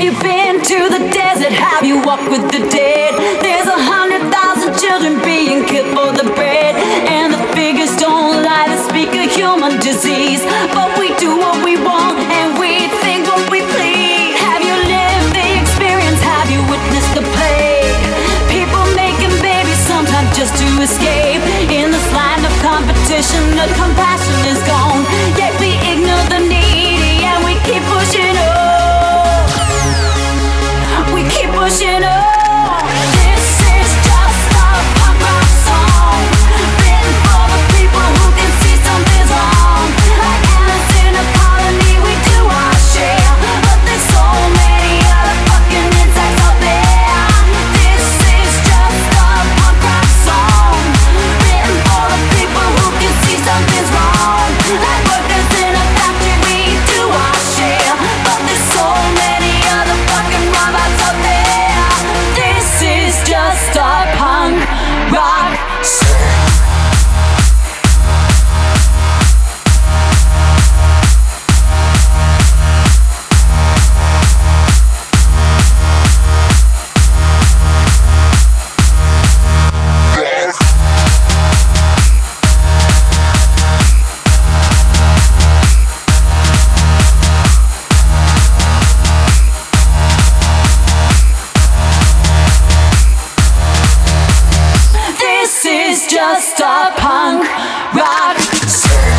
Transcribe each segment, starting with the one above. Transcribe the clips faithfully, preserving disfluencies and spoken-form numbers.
you been to the desert? Have you walked with the dead? There's a hundred thousand children being killed for the bread, and the figures don't lie to speak of human disease. But we do what we want and we think what we please. Have you lived the experience? Have you witnessed the plague? People making babies sometimes just to escape. In this line of competition, the compassion is gone. Yet we ignore the needy and we keep pushing on. We keep pushing on. This is just a punk rock song, written for the people who can see something's wrong. Like ants in a colony, we do our share, but there's so many other fucking insects out there. This is just a punk rock song, written for the people who can see something's wrong. Like workers in a factory, we do our share, but there's so many other fucking robots out there. This is just a punk rock song. This is just a punk rock song.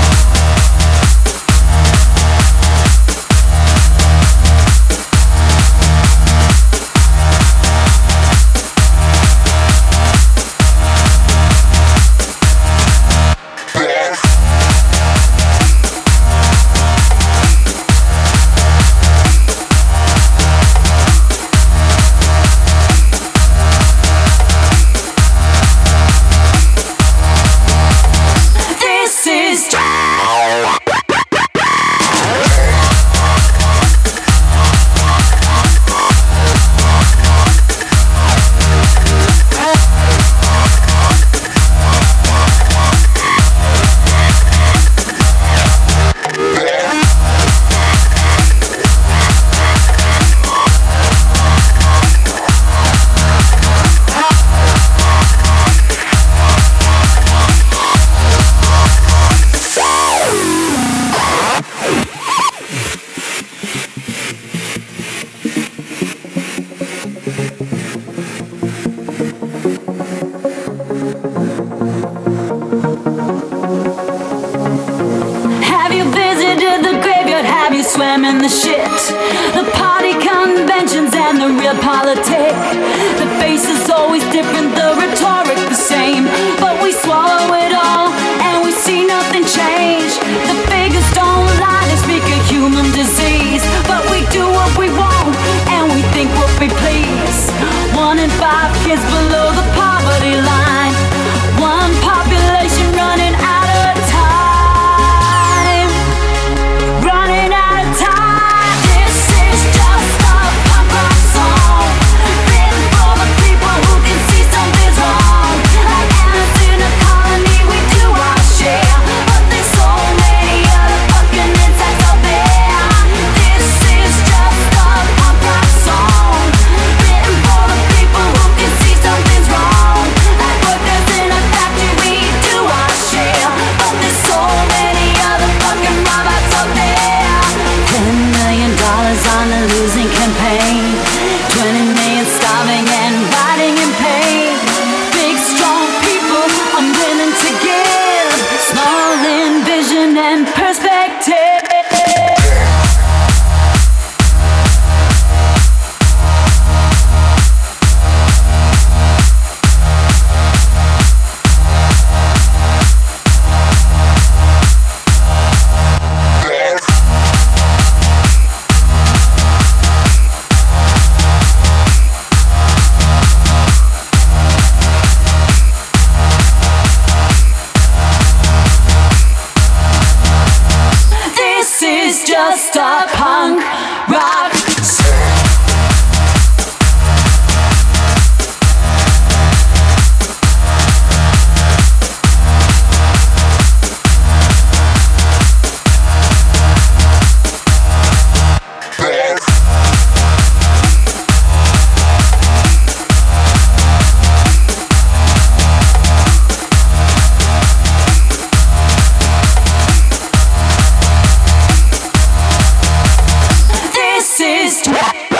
This is just Have you visited the graveyard? Have you swam in the shit? The party conventions and the real politic. The face is always different, the rhetoric the same, but we swallow it all and we see nothing change. The figures don't lie, they speak of human disease, but we do what we want and we think what we please. One in five kids below the poverty line. One population running out of time. Running out of time. This is just a punk rock song, written for the people who can see something's wrong. this.